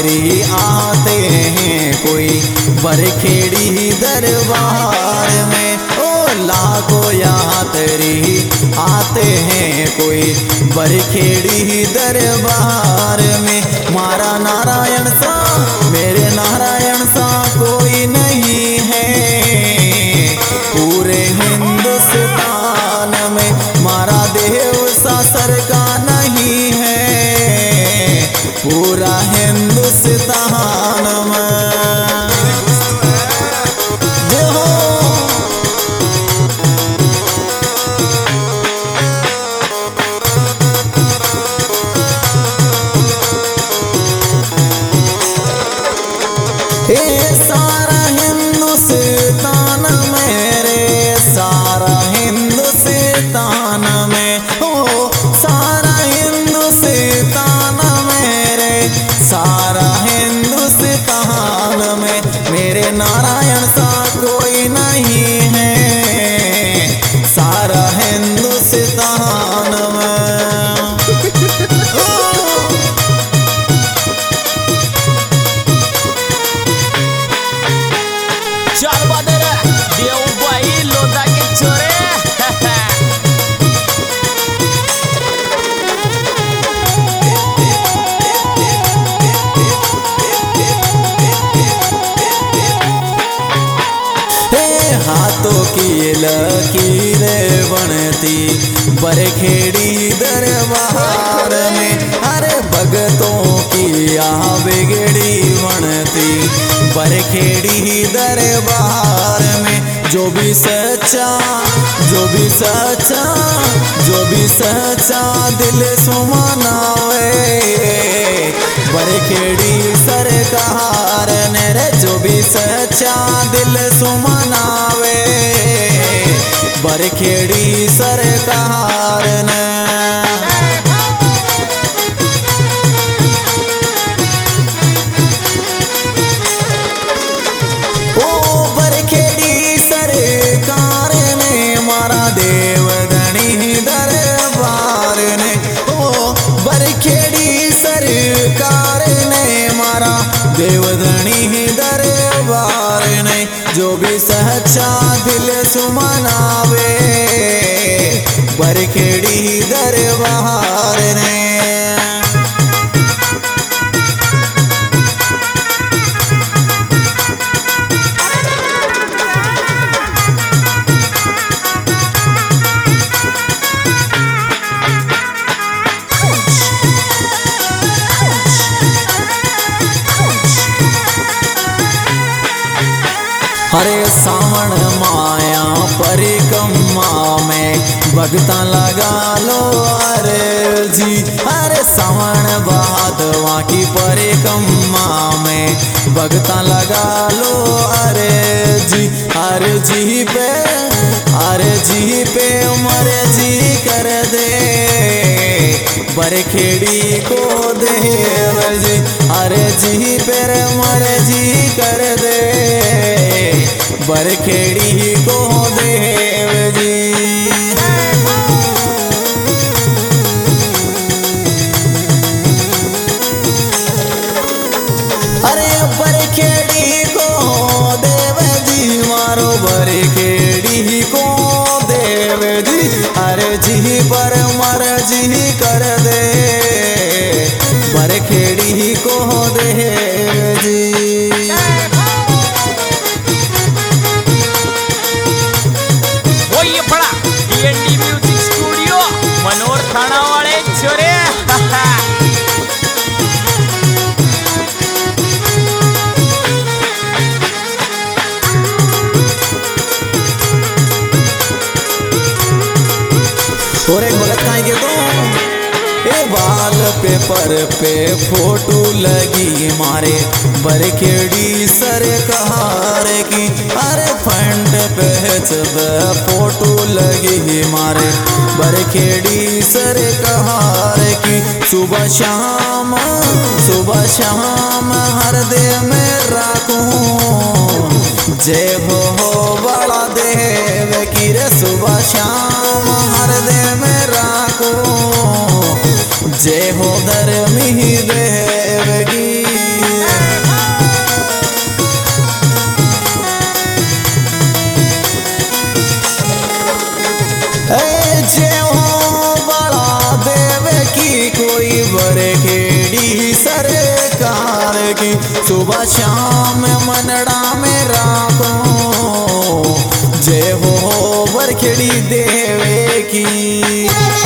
तेरी आते हैं कोई बरखेड़ी दरबार में। ओ लाखों यहाँ तेरी आते हैं कोई बरखेड़ी दरबार में। मारा नारायण सा मेरे नारायण सा कोई नहीं है पूरे हिंदुस्तान में। मारा देव सा सर का नहीं है पूरा हिंदुस्तान में। सारा हिंदुस्तान मेरे सारा हिंदुस्तान में। हो सारा हिंदुस्तान मेरे सारा हिंदुस्तान में। मेरे नारायण सा कोई नहीं है सारा हिंदुस्तान में। चार बादर देव भाई लोधा के छोरे। हाथों की लकीरें बनती बरखेड़ी दरबार में। अरे भगतों की यहाँ बिगड़ी बनती बरखेड़ी दरबार में। जो भी सच्चा जो भी सच्चा जो भी सच्चा दिल सुमनावे बरखेड़ी सरकार ने रे। जो भी सच्चा दिल सुमनावे बरखेड़ी सरकार ने। ओ बरखेड़ी सरकार ने मारा देवधनी दरबार ने। ओ बरखेड़ी सरकार ने मारा देवधनी दरबार ने। जो भी सच्चा दिल सुमनावे बरखेड़ी दरबार ने। अरे सावन माया परिक्रमा में भगता लगा लो अरे जी। अरे सावन भादवा की परिक्रमा में भगता लगा लो अरे जी। अरे जी पे मरे जी कर दे बरखेड़ी को देव जी। अरे जी पे मरे जी कर दे बरखेड़ी को देव जी। अरे बरखेड़ी को देव जी मारो बरखेड़ी को देव जी। अरे जी पर मर जी कर दे बरखेड़ी को देव जी। म्यूजिक स्टूडियो मनोर थाना वाले छोरे। और एक भगत कहाँ के तो ए बाल पेपर पे फोटो लगी मारे बरखेड़ी सरकार की। अरे फ्रंट पेज पे फोटो लगी मारे बरखेड़ी सरकार की। सुबह शाम हर दे में राखूं जय हो बड़ा देव की रे। सुबह शाम हर दे में राखूं जय हो धर्मी देव की। सुबह शाम मनड़ा में राखो जय हो बरखेड़ी देवे की।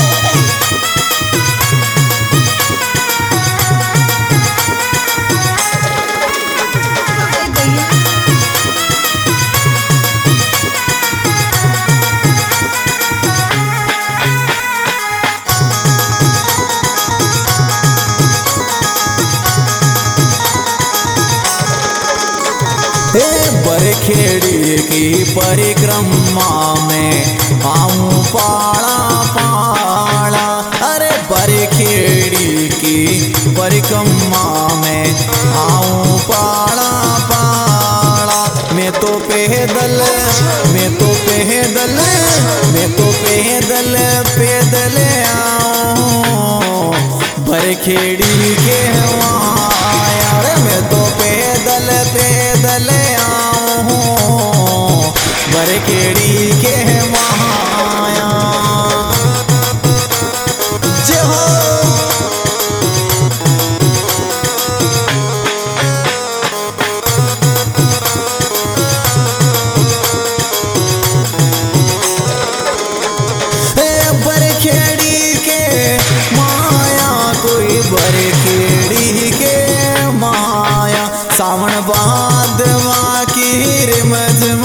बरखेड़ी की परिक्रमा में आऊं पाला पाला। अरे बरखेड़ी की परिक्रमा में आऊं पाला पाला। मैं तो पैदल पैदल आऊं बरखेड़ी के माया। रे मैं तो पैदल आऊं बरखेड़ी के माया। जय हो बरखेड़ी के माया, कोई बरखेड़ी के माया। सावन भादवा की रिमझिम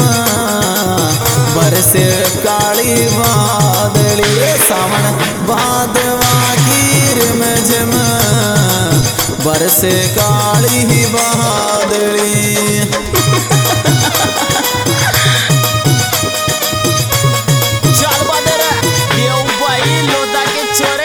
बरसे काली बादली। सावन भादवा की रिमझिम बरसे काली बादली। चल बदर देव भाई लोदा के छोरे।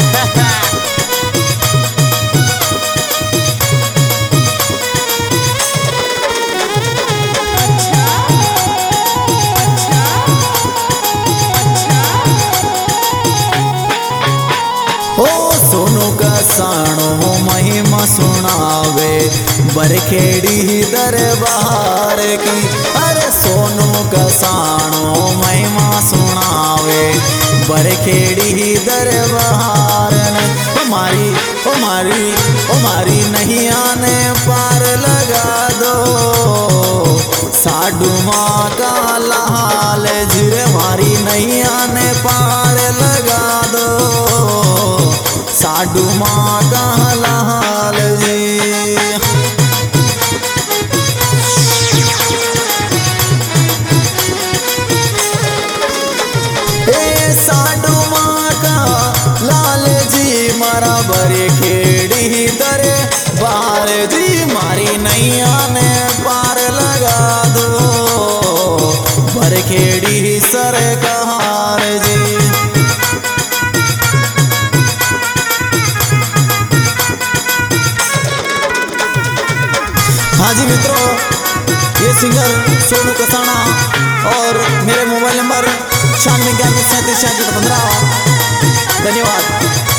सोनू का साणो महिमा सुनावे बरखेड़ी दरबार की। अरे सोनू का साणो महिमा सुनावे बरखेड़ी दरबार। हमारी नहीं आने पार लगा दो साडू माँ का लाल जीरे। हमारी नहीं आने पार लगा दो साडू माँ का लाल जी। साडू माँ का लाल जी मारा बरखेड़ी दरबार जी। मारी नैया ने पार लगा दो बरखेड़ी सरकार जी। हाँ जी मित्रों, ये सिंगर सोनू कसाना और मेरे मोबाइल नंबर 96 11 37 15। धन्यवाद।